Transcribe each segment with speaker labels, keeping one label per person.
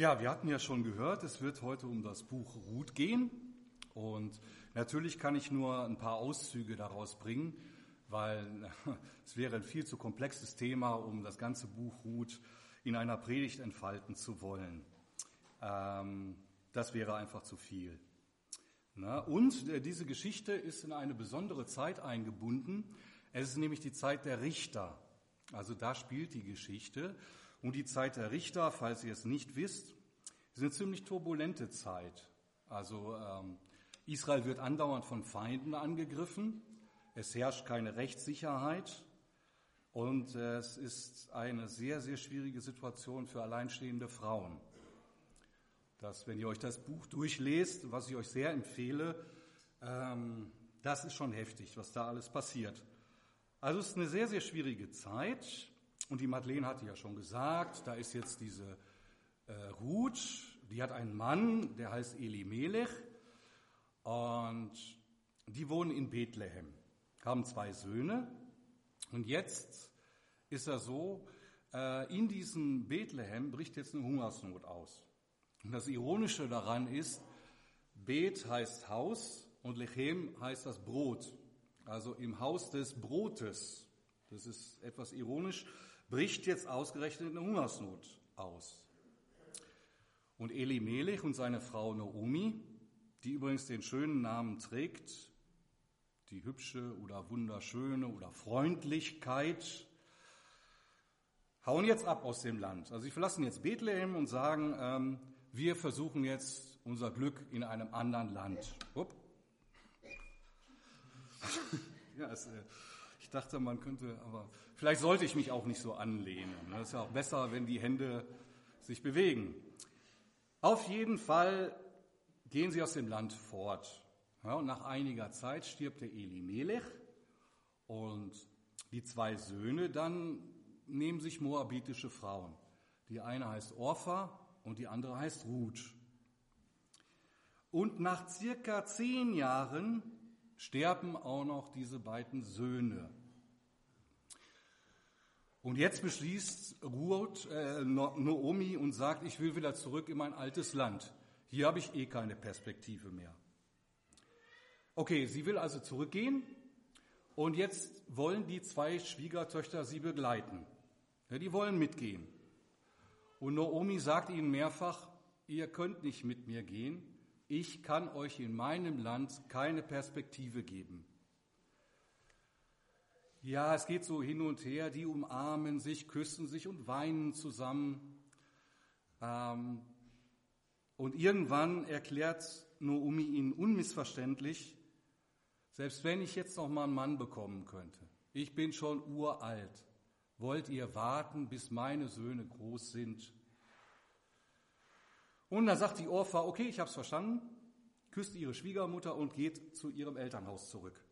Speaker 1: Ja, wir hatten ja schon gehört, es wird heute um das Buch Ruth gehen und natürlich kann ich nur ein paar Auszüge daraus bringen, weil es wäre ein viel zu komplexes Thema, um das ganze Buch Ruth in einer Predigt entfalten zu wollen. Das wäre einfach zu viel. Und diese Geschichte ist in eine besondere Zeit eingebunden. Es ist nämlich die Zeit der Richter. Also da spielt die Geschichte. Und die Zeit der Richter, falls ihr es nicht wisst, ist eine ziemlich turbulente Zeit. Also Israel wird andauernd von Feinden angegriffen. Es herrscht keine Rechtssicherheit. Und es ist eine sehr, sehr schwierige Situation für alleinstehende Frauen. Wenn ihr euch das Buch durchlest, was ich euch sehr empfehle, das ist schon heftig, was da alles passiert. Also es ist eine sehr, sehr schwierige Zeit. Und die Madeleine hatte ja schon gesagt, da ist jetzt diese Ruth, die hat einen Mann, der heißt Elimelech. Und die wohnen in Bethlehem, haben 2 Söhne. Und jetzt ist er so, in diesem Bethlehem bricht jetzt eine Hungersnot aus. Und das Ironische daran ist, Bet heißt Haus und Lechem heißt das Brot. Also im Haus des Brotes, das ist etwas ironisch, bricht jetzt ausgerechnet eine Hungersnot aus. Und Elimelech und seine Frau Naomi, die übrigens den schönen Namen trägt, die hübsche oder wunderschöne oder Freundlichkeit, hauen jetzt ab aus dem Land. Also sie verlassen jetzt Bethlehem und sagen, wir versuchen jetzt unser Glück in einem anderen Land. Ja, ich dachte, man könnte, aber vielleicht sollte ich mich auch nicht so anlehnen. Es ist ja auch besser, wenn die Hände sich bewegen. Auf jeden Fall gehen sie aus dem Land fort. Ja, und nach einiger Zeit stirbt der Elimelech und die 2 Söhne dann nehmen sich moabitische Frauen. Die eine heißt Orpha und die andere heißt Ruth. Und nach circa 10 Jahren sterben auch noch diese beiden Söhne. Und jetzt beschließt Ruth, Naomi und sagt, ich will wieder zurück in mein altes Land. Hier habe ich keine Perspektive mehr. Okay, sie will also zurückgehen und jetzt wollen die 2 Schwiegertöchter sie begleiten. Ja, die wollen mitgehen. Und Naomi sagt ihnen mehrfach, ihr könnt nicht mit mir gehen, ich kann euch in meinem Land keine Perspektive geben. Ja, es geht so hin und her, die umarmen sich, küssen sich und weinen zusammen. Und irgendwann erklärt Naomi ihnen unmissverständlich, selbst wenn ich jetzt noch mal einen Mann bekommen könnte, ich bin schon uralt, wollt ihr warten, bis meine Söhne groß sind? Und dann sagt die Orpha, okay, ich habe es verstanden, küsst ihre Schwiegermutter und geht zu ihrem Elternhaus zurück.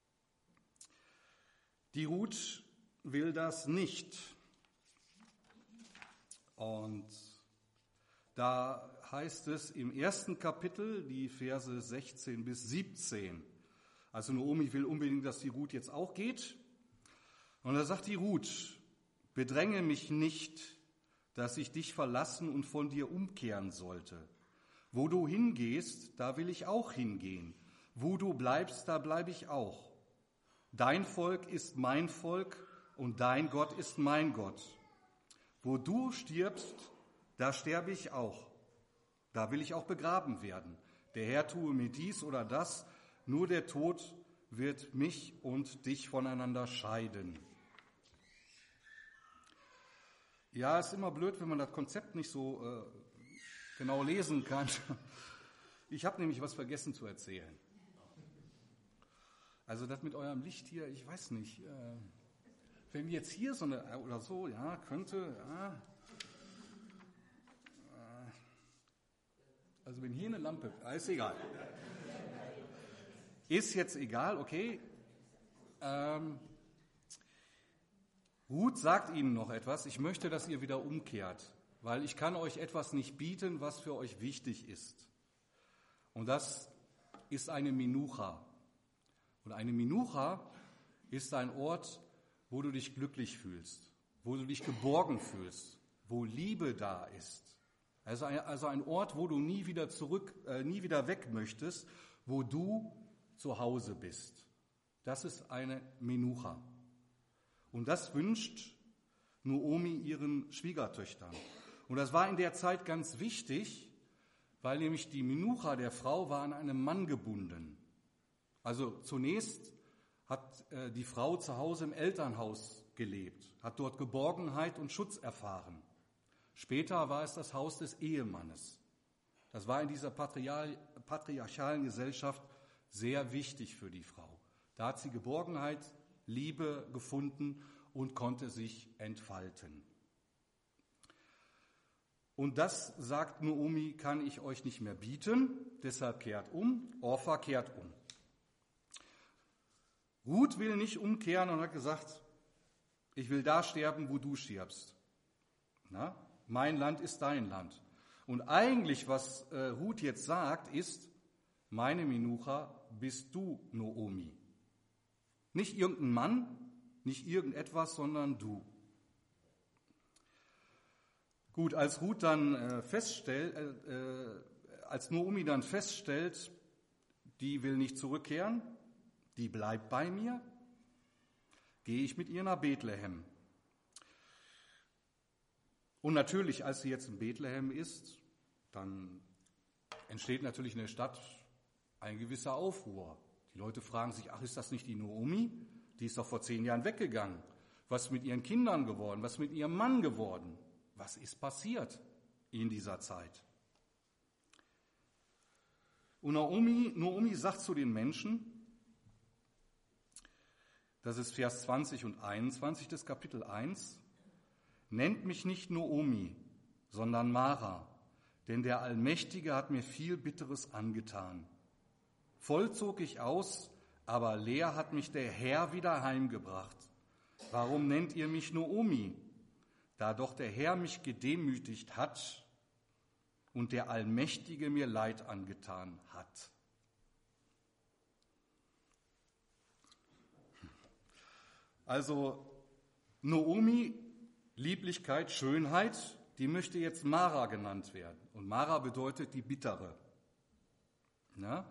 Speaker 1: Die Ruth will das nicht. Und da heißt es im 1. Kapitel, die Verse 16 bis 17. Also Naomi will unbedingt, dass die Ruth jetzt auch geht. Und da sagt die Ruth, bedränge mich nicht, dass ich dich verlassen und von dir umkehren sollte. Wo du hingehst, da will ich auch hingehen. Wo du bleibst, da bleibe ich auch. Dein Volk ist mein Volk und dein Gott ist mein Gott. Wo du stirbst, da sterbe ich auch. Da will ich auch begraben werden. Der Herr tue mir dies oder das, nur der Tod wird mich und dich voneinander scheiden. Ja, ist immer blöd, wenn man das Konzept nicht so genau lesen kann. Ich habe nämlich was vergessen zu erzählen. Also das mit eurem Licht hier, ich weiß nicht. Wenn jetzt hier so eine oder so, ja, könnte, ja. Also wenn hier eine Lampe, ist egal. Ist jetzt egal, okay. Ruth sagt ihnen noch etwas. Ich möchte, dass ihr wieder umkehrt, weil ich kann euch etwas nicht bieten, was für euch wichtig ist. Und das ist eine Menucha. Und eine Menucha ist ein Ort, wo du dich glücklich fühlst, wo du dich geborgen fühlst, wo Liebe da ist. Also ein Ort, wo du nie wieder weg möchtest, wo du zu Hause bist. Das ist eine Menucha. Und das wünscht Noomi ihren Schwiegertöchtern. Und das war in der Zeit ganz wichtig, weil nämlich die Menucha der Frau war an einen Mann gebunden. Also zunächst hat die Frau zu Hause im Elternhaus gelebt, hat dort Geborgenheit und Schutz erfahren. Später war es das Haus des Ehemannes. Das war in dieser patriarchalen Gesellschaft sehr wichtig für die Frau. Da hat sie Geborgenheit, Liebe gefunden und konnte sich entfalten. Und das, sagt Noomi, kann ich euch nicht mehr bieten, deshalb kehrt um. Orpha kehrt um. Ruth will nicht umkehren und hat gesagt, ich will da sterben, wo du stirbst. Na? Mein Land ist dein Land. Und eigentlich, was Ruth jetzt sagt, ist, meine Menucha bist du, Noomi. Nicht irgendein Mann, nicht irgendetwas, sondern du. Gut, als Noomi dann feststellt, die will nicht zurückkehren, die bleibt bei mir, gehe ich mit ihr nach Bethlehem. Und natürlich, als sie jetzt in Bethlehem ist, dann entsteht natürlich in der Stadt ein gewisser Aufruhr. Die Leute fragen sich, ach, ist das nicht die Noomi? Die ist doch vor 10 Jahren weggegangen. Was ist mit ihren Kindern geworden? Was ist mit ihrem Mann geworden? Was ist passiert in dieser Zeit? Und Noomi sagt zu den Menschen, das ist Vers 20 und 21 des Kapitel 1, nennt mich nicht Noomi, sondern Mara, denn der Allmächtige hat mir viel Bitteres angetan. Voll zog ich aus, aber leer hat mich der Herr wieder heimgebracht. Warum nennt ihr mich Noomi? Da doch der Herr mich gedemütigt hat und der Allmächtige mir Leid angetan hat. Also Noomi, Lieblichkeit, Schönheit, die möchte jetzt Mara genannt werden. Und Mara bedeutet die Bittere. Ja?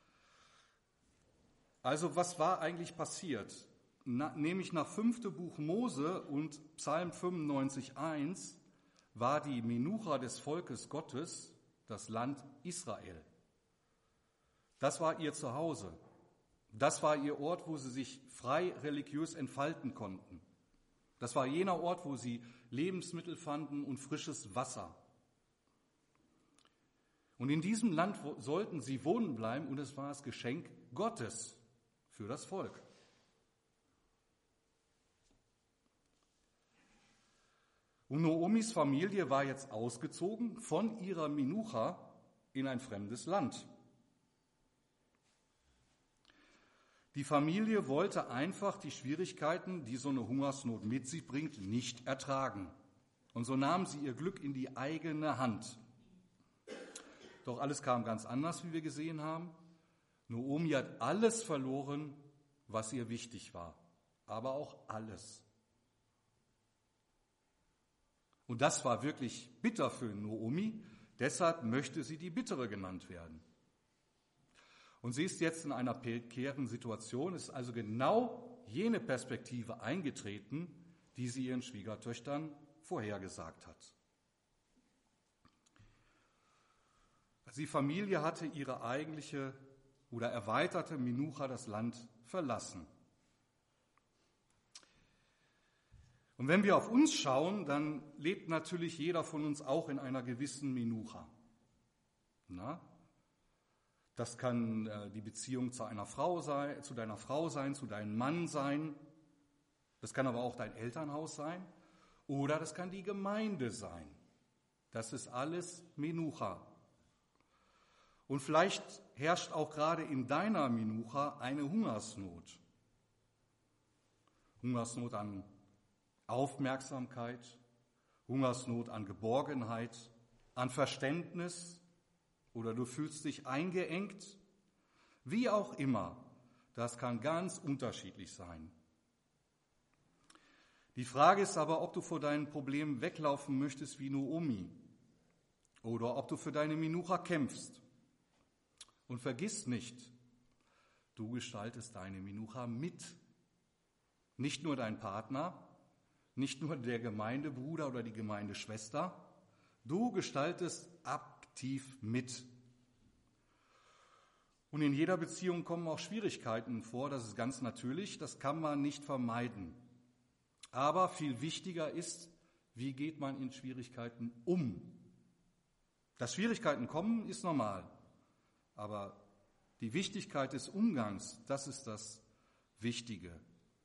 Speaker 1: Also was war eigentlich passiert? Nämlich nach 5. Buch Mose und Psalm 95,1 war die Menucha des Volkes Gottes das Land Israel. Das war ihr Zuhause. Das war ihr Ort, wo sie sich frei religiös entfalten konnten. Das war jener Ort, wo sie Lebensmittel fanden und frisches Wasser. Und in diesem Land sollten sie wohnen bleiben und es war das Geschenk Gottes für das Volk. Und Noomis Familie war jetzt ausgezogen von ihrer Menucha in ein fremdes Land. Die Familie wollte einfach die Schwierigkeiten, die so eine Hungersnot mit sich bringt, nicht ertragen. Und so nahmen sie ihr Glück in die eigene Hand. Doch alles kam ganz anders, wie wir gesehen haben. Noomi hat alles verloren, was ihr wichtig war, aber auch alles. Und das war wirklich bitter für Noomi, deshalb möchte sie die Bittere genannt werden. Und sie ist jetzt in einer prekären Situation, ist also genau jene Perspektive eingetreten, die sie ihren Schwiegertöchtern vorhergesagt hat. Also die Familie hatte ihre eigentliche oder erweiterte Menucha das Land verlassen. Und wenn wir auf uns schauen, dann lebt natürlich jeder von uns auch in einer gewissen Menucha. Das kann die Beziehung zu deiner Frau sein, zu deinem Mann sein. Das kann aber auch dein Elternhaus sein. Oder das kann die Gemeinde sein. Das ist alles Menucha. Und vielleicht herrscht auch gerade in deiner Menucha eine Hungersnot. Hungersnot an Aufmerksamkeit, Hungersnot an Geborgenheit, an Verständnis, oder du fühlst dich eingeengt, wie auch immer, das kann ganz unterschiedlich sein. Die Frage ist aber, ob du vor deinen Problemen weglaufen möchtest wie Noomi oder ob du für deine Menucha kämpfst. Und vergiss nicht, du gestaltest deine Menucha mit. Nicht nur dein Partner, nicht nur der Gemeindebruder oder die Gemeindeschwester, du gestaltest aktiv mit. Und in jeder Beziehung kommen auch Schwierigkeiten vor, das ist ganz natürlich, das kann man nicht vermeiden. Aber viel wichtiger ist, wie geht man in Schwierigkeiten um? Dass Schwierigkeiten kommen, ist normal. Aber die Wichtigkeit des Umgangs, das ist das Wichtige.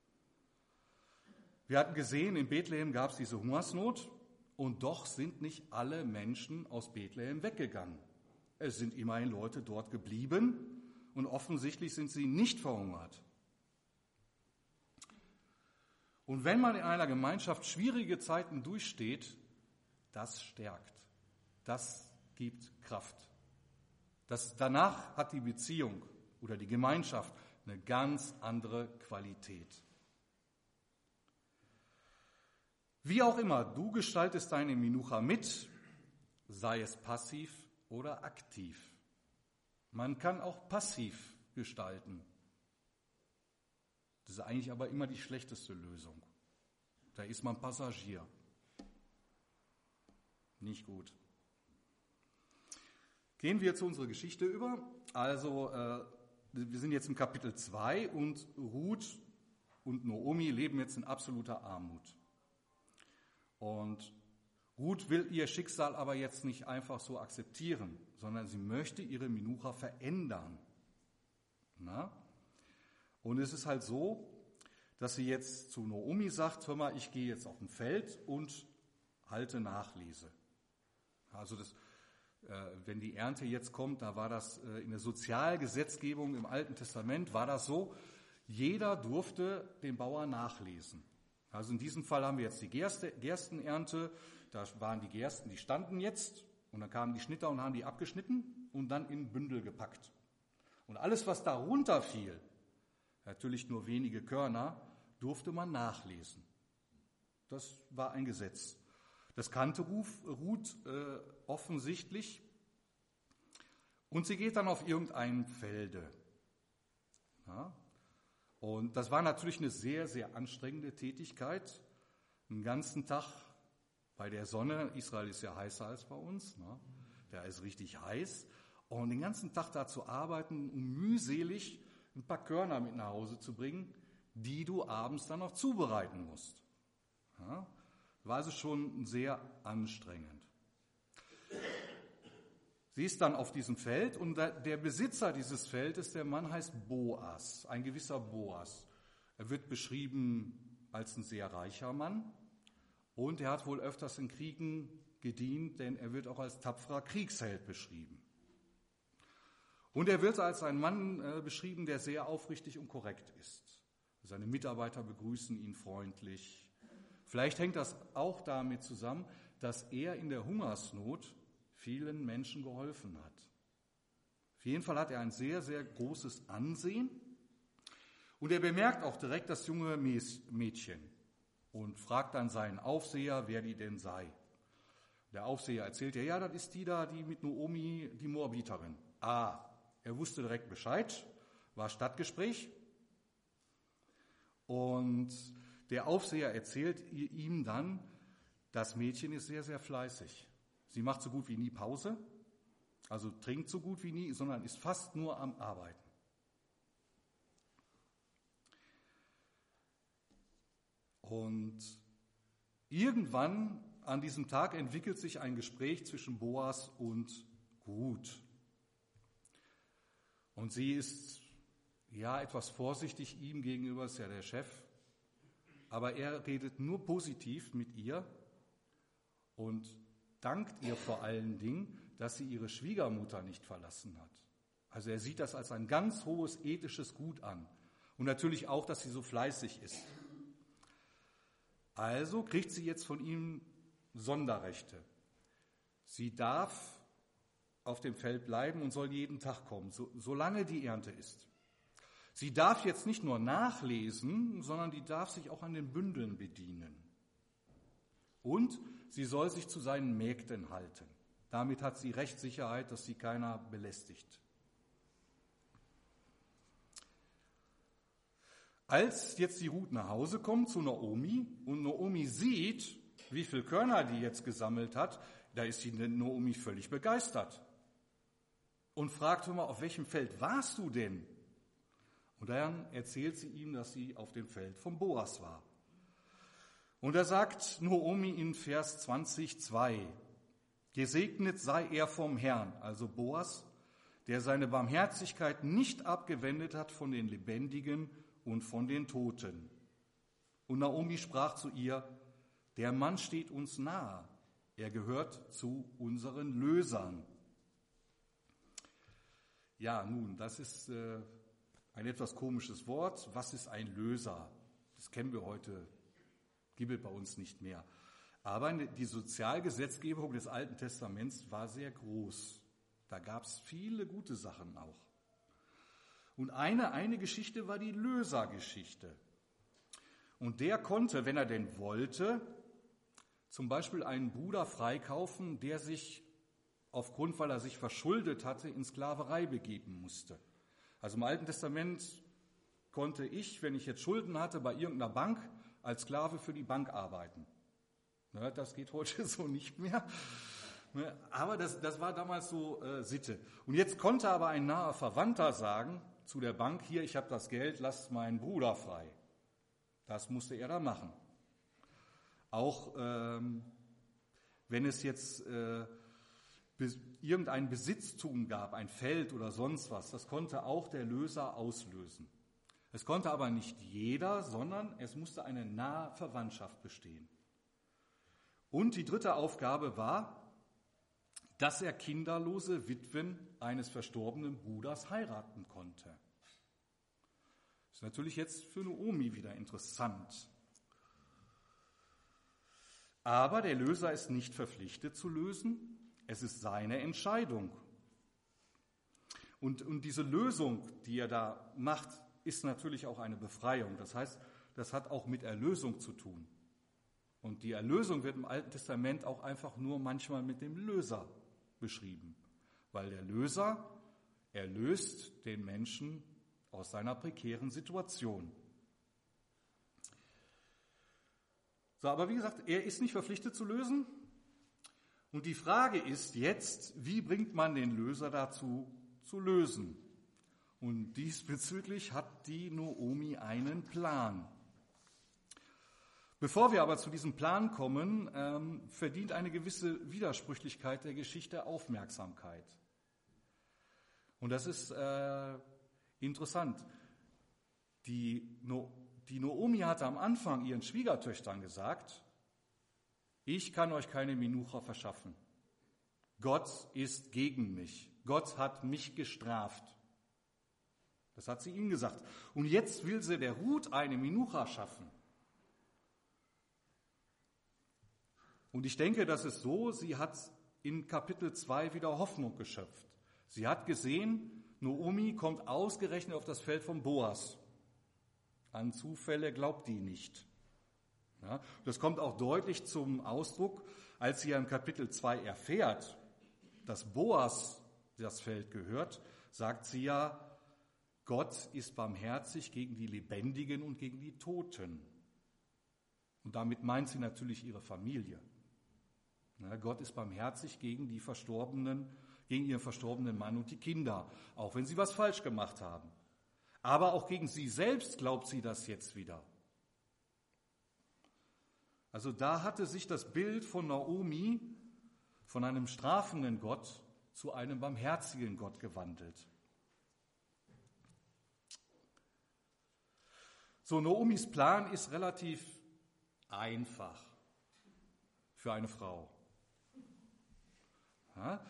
Speaker 1: Wir hatten gesehen, in Bethlehem gab es diese Hungersnot und doch sind nicht alle Menschen aus Bethlehem weggegangen. Es sind immerhin Leute dort geblieben und offensichtlich sind sie nicht verhungert. Und wenn man in einer Gemeinschaft schwierige Zeiten durchsteht, das stärkt, das gibt Kraft. Danach hat die Beziehung oder die Gemeinschaft eine ganz andere Qualität. Wie auch immer, du gestaltest deine Menucha mit, sei es passiv oder aktiv. Man kann auch passiv gestalten. Das ist eigentlich aber immer die schlechteste Lösung. Da ist man Passagier. Nicht gut. Gehen wir zu unserer Geschichte über. Also, wir sind jetzt im Kapitel 2 und Ruth und Naomi leben jetzt in absoluter Armut. Und Ruth will ihr Schicksal aber jetzt nicht einfach so akzeptieren, sondern sie möchte ihre Menucha verändern. Und es ist halt so, dass sie jetzt zu Naomi sagt, hör mal, ich gehe jetzt auf ein Feld und halte Nachlese. Also wenn die Ernte jetzt kommt, da war das in der Sozialgesetzgebung im Alten Testament, war das so, jeder durfte den Bauer nachlesen. Also in diesem Fall haben wir jetzt die Gerstenernte, da waren die Gersten, die standen jetzt und dann kamen die Schnitter und haben die abgeschnitten und dann in Bündel gepackt. Und alles, was darunter fiel, natürlich nur wenige Körner, durfte man nachlesen. Das war ein Gesetz. Das kannte Ruth offensichtlich und sie geht dann auf irgendein Felde. Ja? Und das war natürlich eine sehr, sehr anstrengende Tätigkeit. Den ganzen Tag bei der Sonne, Israel ist ja heißer als bei uns, ne? Da ist richtig heiß. Und den ganzen Tag da zu arbeiten, um mühselig ein paar Körner mit nach Hause zu bringen, die du abends dann noch zubereiten musst. Ja? War also schon sehr anstrengend. Sie ist dann auf diesem Feld und der Besitzer dieses Feldes, der Mann heißt Boas, ein gewisser Boas. Er wird beschrieben als ein sehr reicher Mann und er hat wohl öfters in Kriegen gedient, denn er wird auch als tapferer Kriegsheld beschrieben. Und er wird als ein Mann beschrieben, der sehr aufrichtig und korrekt ist. Seine Mitarbeiter begrüßen ihn freundlich. Vielleicht hängt das auch damit zusammen, dass er in der Hungersnot vielen Menschen geholfen hat. Auf jeden Fall hat er ein sehr, sehr großes Ansehen. Und er bemerkt auch direkt das junge Mädchen und fragt dann seinen Aufseher, wer die denn sei. Der Aufseher erzählt ja, das ist die da, die mit Naomi, die Moabiterin. Er wusste direkt Bescheid, war Stadtgespräch. Und der Aufseher erzählt ihm dann, das Mädchen ist sehr, sehr fleißig. Sie macht so gut wie nie Pause, also trinkt so gut wie nie, sondern ist fast nur am Arbeiten. Und irgendwann an diesem Tag entwickelt sich ein Gespräch zwischen Boas und Ruth. Und sie ist etwas vorsichtig ihm gegenüber, ist ja der Chef. Aber er redet nur positiv mit ihr und dankt ihr vor allen Dingen, dass sie ihre Schwiegermutter nicht verlassen hat. Also er sieht das als ein ganz hohes ethisches Gut an. Und natürlich auch, dass sie so fleißig ist. Also kriegt sie jetzt von ihm Sonderrechte. Sie darf auf dem Feld bleiben und soll jeden Tag kommen, solange die Ernte ist. Sie darf jetzt nicht nur nachlesen, sondern die darf sich auch an den Bündeln bedienen. Und sie soll sich zu seinen Mägden halten. Damit hat sie Rechtssicherheit, dass sie keiner belästigt. Als jetzt die Ruth nach Hause kommt zu Naomi und Naomi sieht, wie viel Körner die jetzt gesammelt hat, da ist die Naomi völlig begeistert und fragt immer, auf welchem Feld warst du denn? Und dann erzählt sie ihm, dass sie auf dem Feld von Boas war. Und da sagt Naomi in Vers 20,2, gesegnet sei er vom Herrn, also Boas, der seine Barmherzigkeit nicht abgewendet hat von den Lebendigen und von den Toten. Und Naomi sprach zu ihr, der Mann steht uns nahe, er gehört zu unseren Lösern. Ja, nun, das ist ein etwas komisches Wort. Was ist ein Löser? Das kennen wir heute, gibt es bei uns nicht mehr. Aber die Sozialgesetzgebung des Alten Testaments war sehr groß. Da gab es viele gute Sachen auch. Und eine Geschichte war die Lösergeschichte. Und der konnte, wenn er denn wollte, zum Beispiel einen Bruder freikaufen, der sich aufgrund, weil er sich verschuldet hatte, in Sklaverei begeben musste. Also im Alten Testament konnte ich, wenn ich jetzt Schulden hatte, bei irgendeiner Bank als Sklave für die Bank arbeiten. Das geht heute so nicht mehr. Aber das war damals so Sitte. Und jetzt konnte aber ein naher Verwandter sagen zu der Bank, hier, ich habe das Geld, lasst meinen Bruder frei. Das musste er da machen. Auch wenn es jetzt irgendein Besitztum gab, ein Feld oder sonst was, das konnte auch der Löser auslösen. Es konnte aber nicht jeder, sondern es musste eine nahe Verwandtschaft bestehen. Und die dritte Aufgabe war, dass er kinderlose Witwen eines verstorbenen Bruders heiraten konnte. Das ist natürlich jetzt für Naomi wieder interessant. Aber der Löser ist nicht verpflichtet zu lösen, es ist seine Entscheidung. Und diese Lösung, die er da macht, ist natürlich auch eine Befreiung. Das heißt, das hat auch mit Erlösung zu tun. Und die Erlösung wird im Alten Testament auch einfach nur manchmal mit dem Löser beschrieben. Weil der Löser erlöst den Menschen aus seiner prekären Situation. So, aber wie gesagt, er ist nicht verpflichtet zu lösen. Und die Frage ist jetzt, wie bringt man den Löser dazu zu lösen? Und diesbezüglich hat die Naomi einen Plan. Bevor wir aber zu diesem Plan kommen, verdient eine gewisse Widersprüchlichkeit der Geschichte Aufmerksamkeit. Und das ist interessant. Die Naomi hatte am Anfang ihren Schwiegertöchtern gesagt, ich kann euch keine Menucha verschaffen. Gott ist gegen mich. Gott hat mich gestraft. Das hat sie ihnen gesagt. Und jetzt will sie der Ruth eine Menucha schaffen. Und ich denke, das ist so, sie hat in Kapitel 2 wieder Hoffnung geschöpft. Sie hat gesehen, Naomi kommt ausgerechnet auf das Feld von Boas. An Zufälle glaubt die nicht. Ja, das kommt auch deutlich zum Ausdruck, als sie ja im Kapitel 2 erfährt, dass Boas das Feld gehört, sagt sie ja, Gott ist barmherzig gegen die Lebendigen und gegen die Toten. Und damit meint sie natürlich ihre Familie. Ja, Gott ist barmherzig gegen die Verstorbenen, gegen ihren verstorbenen Mann und die Kinder, auch wenn sie was falsch gemacht haben. Aber auch gegen sie selbst glaubt sie das jetzt wieder. Also da hatte sich das Bild von Naomi, von einem strafenden Gott, zu einem barmherzigen Gott gewandelt. So, Naomis Plan ist relativ einfach für eine Frau. Ja?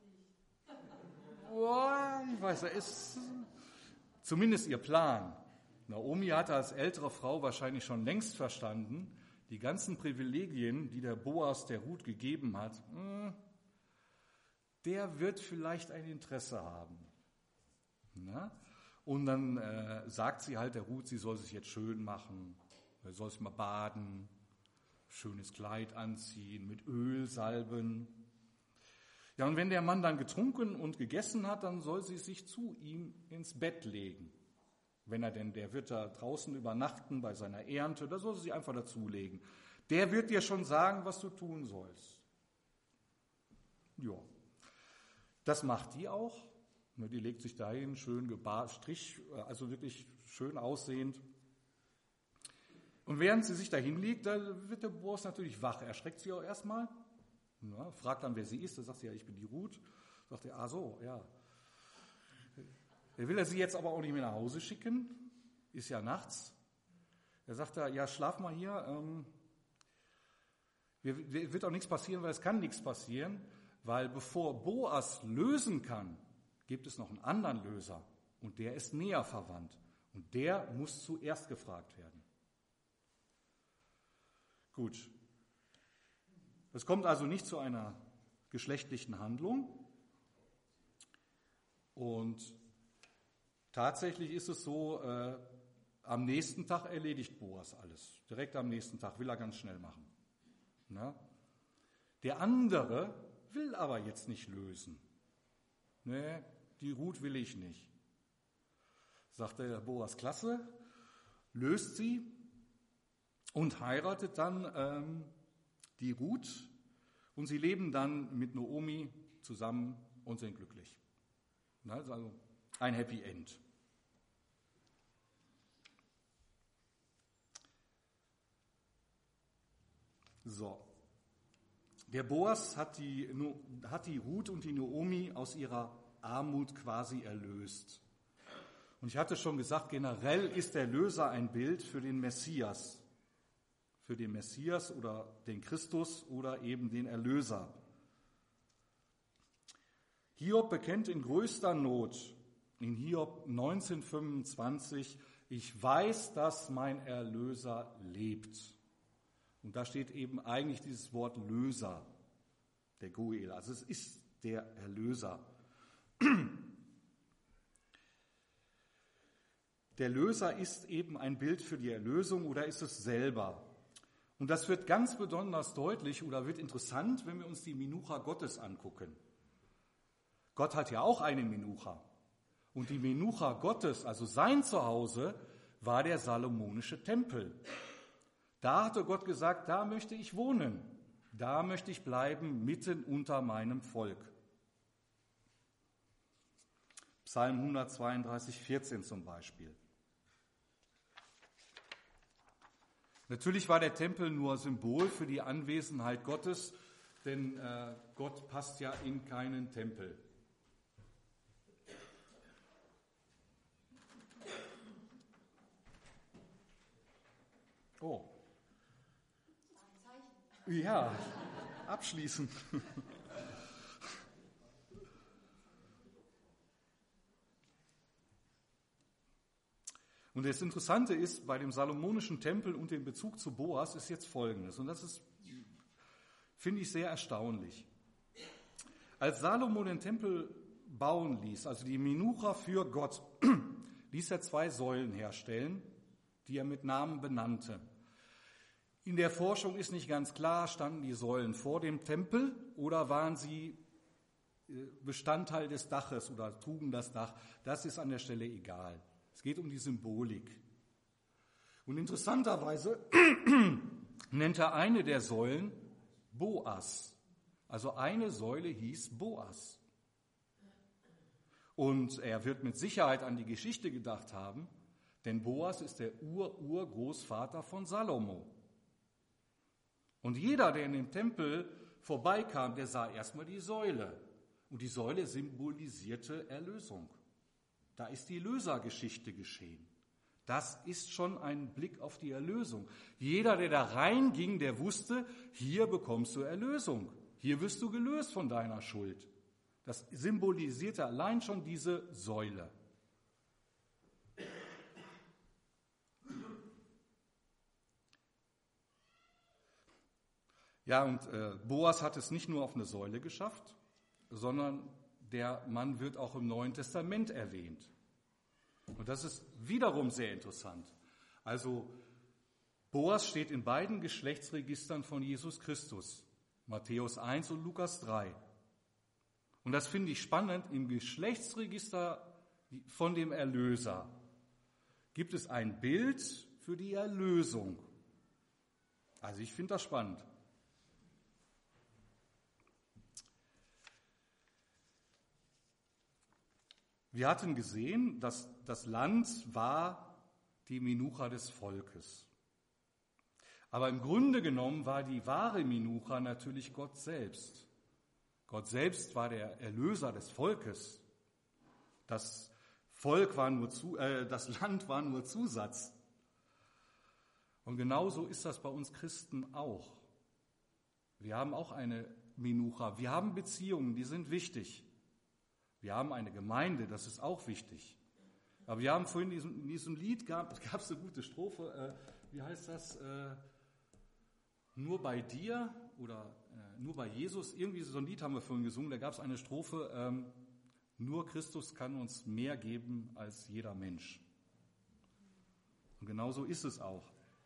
Speaker 1: Ich weiß, das ist zumindest ihr Plan. Naomi hatte als ältere Frau wahrscheinlich schon längst verstanden, die ganzen Privilegien, die der Boas der Ruth gegeben hat, der wird vielleicht ein Interesse haben. Na? Und dann sagt sie halt der Ruth, sie soll sich jetzt schön machen, sie soll sich mal baden, schönes Kleid anziehen, mit Öl salben. Ja, und wenn der Mann dann getrunken und gegessen hat, dann soll sie sich zu ihm ins Bett legen. Der wird da draußen übernachten bei seiner Ernte, da soll sie sich einfach dazulegen. Der wird dir schon sagen, was du tun sollst. Ja, das macht die auch. Die legt sich dahin, schön also wirklich schön aussehend. Und während sie sich da hinlegt, da wird der Boas natürlich wach. Er erschreckt sie auch erstmal. Ja, fragt dann, wer sie ist. Da sagt sie, ja, ich bin die Ruth. Sagt er, so, ja. Er will sie jetzt aber auch nicht mehr nach Hause schicken. Ist ja nachts. Er sagt da, ja, schlaf mal hier. Wird auch nichts passieren, weil es kann nichts passieren. Weil bevor Boas lösen kann, gibt es noch einen anderen Löser. Und der ist näher verwandt. Und der muss zuerst gefragt werden. Gut. Es kommt also nicht zu einer geschlechtlichen Handlung. Und tatsächlich ist es so, am nächsten Tag erledigt Boas alles. Direkt am nächsten Tag will er ganz schnell machen. Na? Der andere will aber jetzt nicht lösen. Nee, die Ruth will ich nicht. Sagt der Boas, klasse, löst sie und heiratet dann die Ruth und sie leben dann mit Naomi zusammen und sind glücklich. Das ist also ein Happy End. So. Der Boas hat die Ruth und die Naomi aus ihrer Armut quasi erlöst. Und ich hatte schon gesagt, generell ist der Löser ein Bild für den Messias. Für den Messias oder den Christus oder eben den Erlöser. Hiob bekennt in größter Not, in Hiob 19,25, ich weiß, dass mein Erlöser lebt. Und da steht eben eigentlich dieses Wort Löser, der Goel. Also es ist der Erlöser. Der Löser ist eben ein Bild für die Erlösung oder ist es selber? Und das wird ganz besonders deutlich oder wird interessant, wenn wir uns die Menucha Gottes angucken. Gott hat ja auch eine Menucha. Und die Menucha Gottes, also sein Zuhause, war der salomonische Tempel. Da hatte Gott gesagt, da möchte ich wohnen, da möchte ich bleiben, mitten unter meinem Volk. Psalm 132, 14 zum Beispiel. Natürlich war der Tempel nur Symbol für die Anwesenheit Gottes, denn Gott passt ja in keinen Tempel. Oh. Ja, abschließen. Und das Interessante ist, bei dem salomonischen Tempel und dem Bezug zu Boas ist jetzt Folgendes. Und das ist, finde ich, sehr erstaunlich. Als Salomo den Tempel bauen ließ, also die Menucha für Gott, ließ er 2 Säulen herstellen, die er mit Namen benannte. In der Forschung ist nicht ganz klar, standen die Säulen vor dem Tempel oder waren sie Bestandteil des Daches oder trugen das Dach. Das ist an der Stelle egal. Es geht um die Symbolik. Und interessanterweise nennt er eine der Säulen Boas. Also eine Säule hieß Boas. Und er wird mit Sicherheit an die Geschichte gedacht haben, denn Boas ist der Urgroßvater von Salomo. Und jeder, der in dem Tempel vorbeikam, der sah erstmal die Säule. Und die Säule symbolisierte Erlösung. Da ist die Lösergeschichte geschehen. Das ist schon ein Blick auf die Erlösung. Jeder, der da reinging, der wusste, hier bekommst du Erlösung. Hier wirst du gelöst von deiner Schuld. Das symbolisierte allein schon diese Säule. Ja, und Boas hat es nicht nur auf eine Säule geschafft, sondern der Mann wird auch im Neuen Testament erwähnt. Und das ist wiederum sehr interessant. Also Boas steht in beiden Geschlechtsregistern von Jesus Christus, Matthäus 1 und Lukas 3. Und das finde ich spannend, im Geschlechtsregister von dem Erlöser gibt es ein Bild für die Erlösung. Also ich finde das spannend. Wir hatten gesehen, dass das Land war die Menucha des Volkes. Aber im Grunde genommen war die wahre Menucha natürlich Gott selbst. Gott selbst war der Erlöser des Volkes. Das Land war nur Zusatz. Und genauso ist das bei uns Christen auch. Wir haben auch eine Menucha. Wir haben Beziehungen, die sind wichtig. Wir haben eine Gemeinde, das ist auch wichtig. Aber wir haben vorhin in diesem Lied, gab es eine gute Strophe, wie heißt das? Nur bei dir oder nur bei Jesus, irgendwie so ein Lied haben wir vorhin gesungen, da gab es eine Strophe, nur Christus kann uns mehr geben als jeder Mensch. Und genauso ist es auch.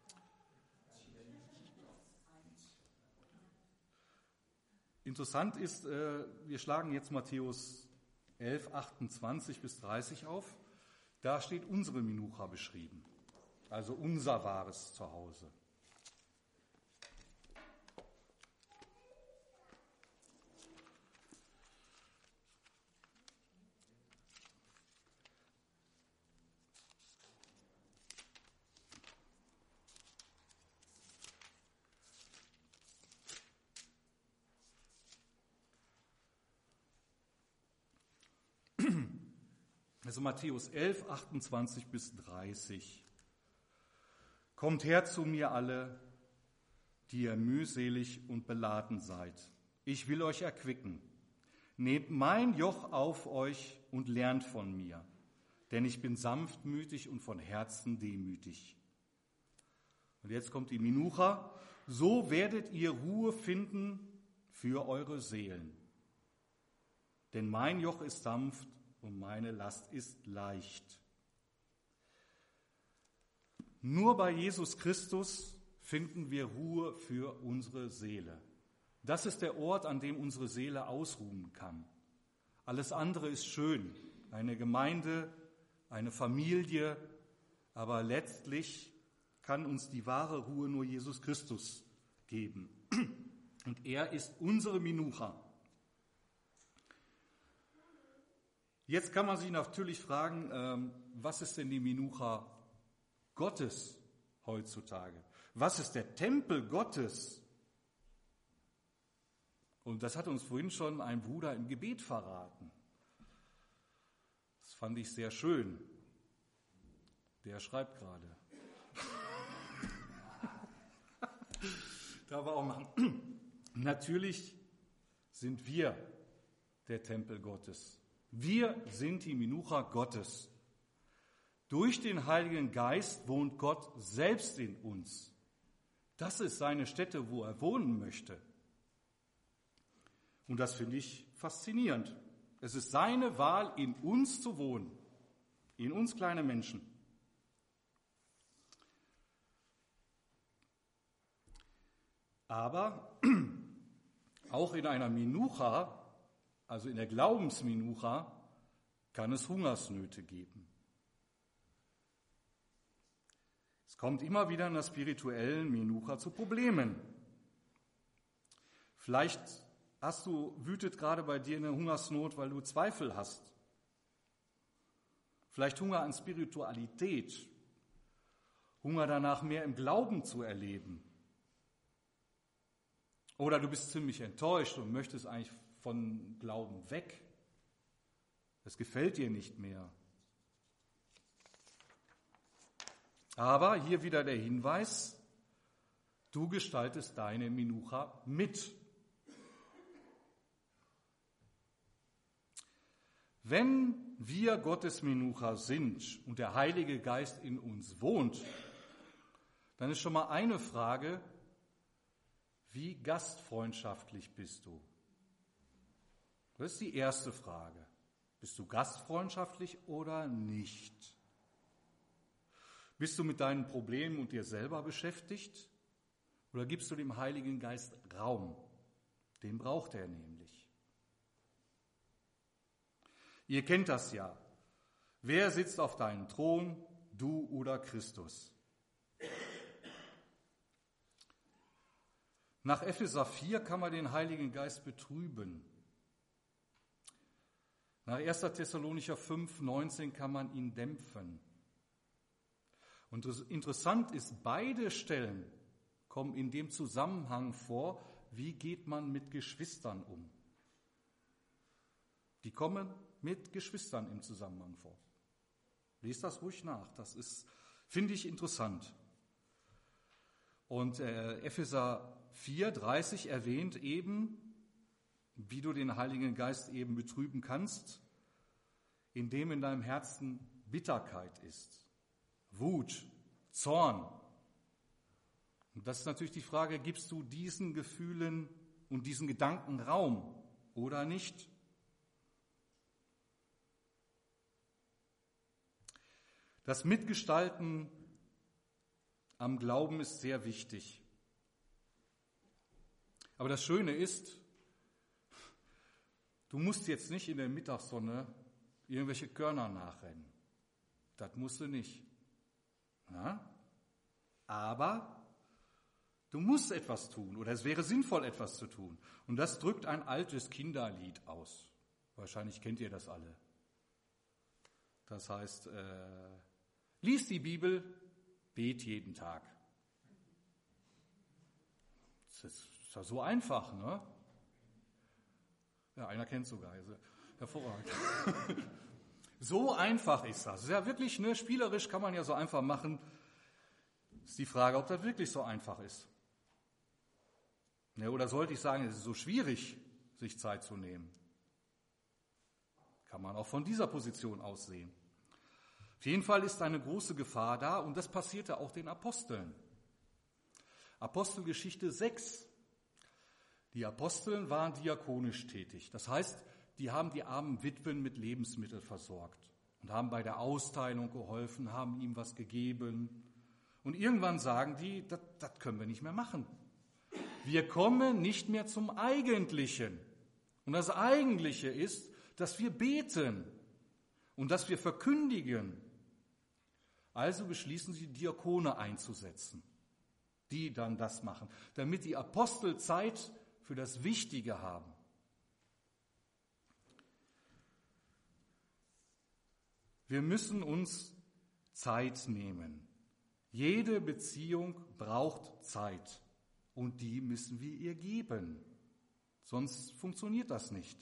Speaker 1: Interessant ist, wir schlagen jetzt Matthäus 11, 28 bis 30 auf. Da steht unsere Menucha beschrieben, also unser wahres Zuhause. Also Matthäus 11, 28 bis 30. Kommt her zu mir alle, die ihr mühselig und beladen seid. Ich will euch erquicken. Nehmt mein Joch auf euch und lernt von mir, denn ich bin sanftmütig und von Herzen demütig. Und jetzt kommt die Menucha. So werdet ihr Ruhe finden für eure Seelen. Denn mein Joch ist sanft und meine Last ist leicht. Nur bei Jesus Christus finden wir Ruhe für unsere Seele. Das ist der Ort, an dem unsere Seele ausruhen kann. Alles andere ist schön, eine Gemeinde, eine Familie, aber letztlich kann uns die wahre Ruhe nur Jesus Christus geben. Und er ist unsere Menucha. Jetzt kann man sich natürlich fragen, was ist denn die Menucha Gottes heutzutage? Was ist der Tempel Gottes? Und das hat uns vorhin schon ein Bruder im Gebet verraten. Das fand ich sehr schön. Der schreibt gerade. Da war auch mal. Natürlich sind wir der Tempel Gottes. Wir sind die Menucha Gottes. Durch den Heiligen Geist wohnt Gott selbst in uns. Das ist seine Stätte, wo er wohnen möchte. Und das finde ich faszinierend. Es ist seine Wahl, in uns zu wohnen, in uns kleine Menschen. Aber auch in einer Menucha, also in der Glaubensmenucha, kann es Hungersnöte geben. Es kommt immer wieder in der spirituellen Menucha zu Problemen. Vielleicht wütet gerade bei dir eine Hungersnot, weil du Zweifel hast. Vielleicht Hunger an Spiritualität, Hunger danach, mehr im Glauben zu erleben. Oder du bist ziemlich enttäuscht und möchtest eigentlich von Glauben weg. Es gefällt dir nicht mehr. Aber hier wieder der Hinweis, du gestaltest deine Menucha mit. Wenn wir Gottes Menucha sind und der Heilige Geist in uns wohnt, dann ist schon mal eine Frage, wie gastfreundschaftlich bist du? Das ist die erste Frage. Bist du gastfreundschaftlich oder nicht? Bist du mit deinen Problemen und dir selber beschäftigt? Oder gibst du dem Heiligen Geist Raum? Den braucht er nämlich. Ihr kennt das ja. Wer sitzt auf deinem Thron, du oder Christus? Nach Epheser 4 kann man den Heiligen Geist betrüben. Nach 1. Thessalonicher 5, 19 kann man ihn dämpfen. Und interessant ist, beide Stellen kommen in dem Zusammenhang vor, wie geht man mit Geschwistern um. Die kommen mit Geschwistern im Zusammenhang vor. Lest das ruhig nach, das ist, finde ich, interessant. Und Epheser 4,30 erwähnt eben, wie du den Heiligen Geist eben betrüben kannst, indem in deinem Herzen Bitterkeit ist, Wut, Zorn. Und das ist natürlich die Frage, gibst du diesen Gefühlen und diesen Gedanken Raum oder nicht? Das Mitgestalten am Glauben ist sehr wichtig. Aber das Schöne ist, du musst jetzt nicht in der Mittagssonne irgendwelche Körner nachrennen. Das musst du nicht. Ja? Aber du musst etwas tun oder es wäre sinnvoll, etwas zu tun. Und das drückt ein altes Kinderlied aus. Wahrscheinlich kennt ihr das alle. Das heißt, lies die Bibel, bet jeden Tag. Das ist ja so einfach, ne? Ja, einer kennt sogar. Also, hervorragend. So einfach ist das. Das ist ja wirklich, ne, spielerisch kann man ja so einfach machen. Ist die Frage, ob das wirklich so einfach ist. Ja, oder sollte ich sagen, es ist so schwierig, sich Zeit zu nehmen? Kann man auch von dieser Position aus sehen. Auf jeden Fall ist eine große Gefahr da und das passierte auch den Aposteln. Apostelgeschichte 6. Die Aposteln waren diakonisch tätig. Das heißt, die haben die armen Witwen mit Lebensmitteln versorgt und haben bei der Austeilung geholfen, haben ihm was gegeben. Und irgendwann sagen die, das können wir nicht mehr machen. Wir kommen nicht mehr zum Eigentlichen. Und das Eigentliche ist, dass wir beten und dass wir verkündigen. Also beschließen sie, Diakone einzusetzen, die dann das machen, damit die Apostel Zeit für das Wichtige haben. Wir müssen uns Zeit nehmen. Jede Beziehung braucht Zeit und die müssen wir ihr geben. Sonst funktioniert das nicht.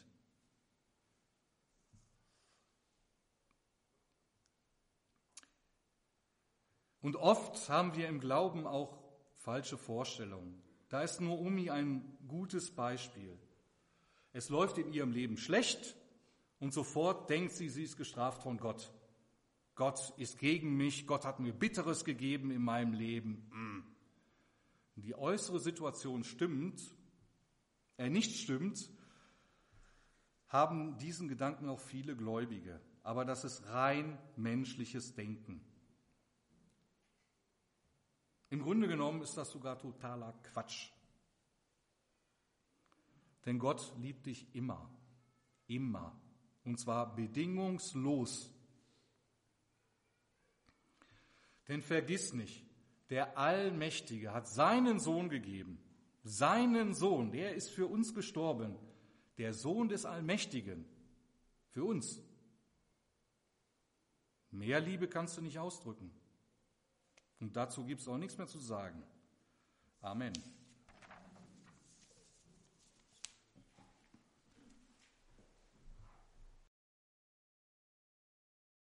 Speaker 1: Und oft haben wir im Glauben auch falsche Vorstellungen. Da ist Naomi ein gutes Beispiel. Es läuft in ihrem Leben schlecht und sofort denkt sie, sie ist gestraft von Gott. Gott ist gegen mich, Gott hat mir Bitteres gegeben in meinem Leben. Die äußere Situation nicht stimmt, haben diesen Gedanken auch viele Gläubige. Aber das ist rein menschliches Denken. Im Grunde genommen ist das sogar totaler Quatsch. Denn Gott liebt dich immer, immer. Und zwar bedingungslos. Denn vergiss nicht, der Allmächtige hat seinen Sohn gegeben. Seinen Sohn, der ist für uns gestorben. Der Sohn des Allmächtigen. Für uns. Mehr Liebe kannst du nicht ausdrücken. Und dazu gibt es auch nichts mehr zu sagen. Amen.